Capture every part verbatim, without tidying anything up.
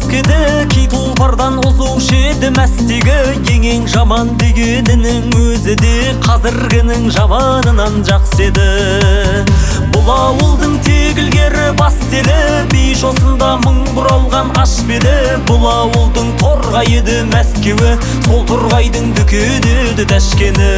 кеді кей тұлпардан озушы еді мәстегі. Ең жаман дегенінің өзі де қазіргінің жаманынан жақсы еді. Бұл ауылдың тегілгері бас телі, бейш осында мың бұралған аш белі. Бұл ауылдың торғай еді Мәскеуі, сол торғайдың дүкені еді Тәшкені.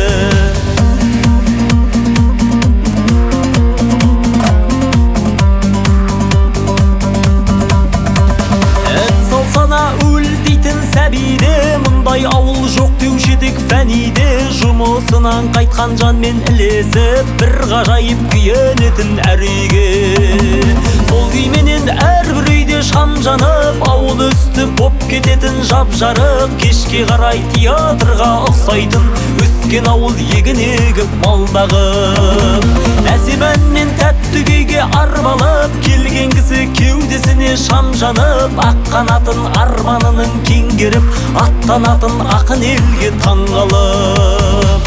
Өл дейтін сәбиде, мұндай ауыл жоқ деуші едік фәниде. Жұмысынан қайтқан жанмен ілесіп, бір ғажайып күйенетін әр үйге. Сол күйменен әрбір үйде шам жанып, ауыл үсті боп кететін жап-жарық. Кешке қарай театрға ұқсайтын өскен ауыл егін-егіп малдағып. Әсем мен тәтті күйге арбалып, келген кісі кеудесіне шам жанып. Ақ қанатын арманының кеңгеріп, аттанатын ақын елге таңғалып.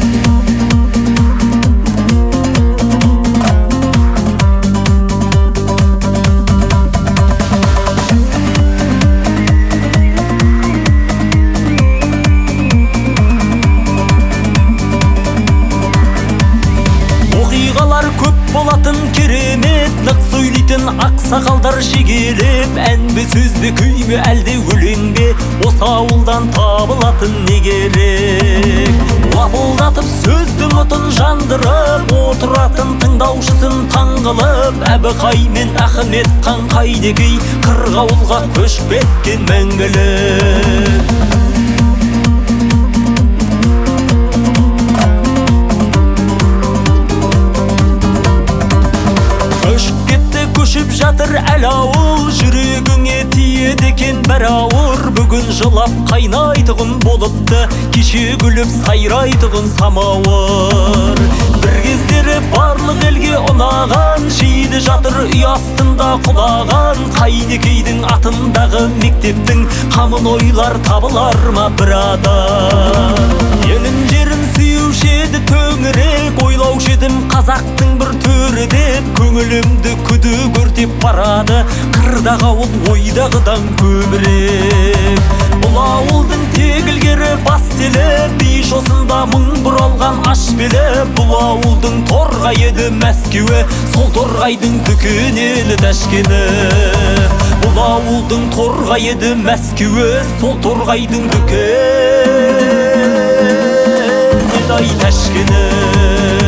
Оқиғалар көп болатын керемет, нық сөйлейтін ақсақалдар шегелеп. Ән бе сөз бе күй бе әлде өлең бе, осы ауылдан табылатын не керек? Лапылдатып сөздің отын жандырып, отыратын тыңдаушысын таңғылып. Әбіқай мен Ахмет Қаңқайдекей қырғауылға көшіп кеткен мәңгілік. Көшіп жатыр әл ауыл, жүрегіңе тиеді екен бір ауыр. Бүгін жылап қайнайтығын болыпты, кеше күліп сайрайтығын самауыр. Бір кездері барлық елге ұнаған, жейді жатыр үй астында құлаған. Қайнекейдің атындағы мектептің қамын ойлар табылар ма бір адам? Елін жерін сүйеуші еді төңірек, ойлаушы едім қазақтың бір төрі деп. Көңілімді күді көртеп барады, қырдағы ауыл ойдағыдан көбірек. Бұл ауылдың тегілгері бас телі, бейш осында мың бұралған аш белі. Бұл ауылдың торғай еді Мәскеуі, сол торғайдың дүкені еді Тәшкені. Бұл ауылдың торғай еді Мәскеуі, сол торғайдың дүкені еді Тәшкені.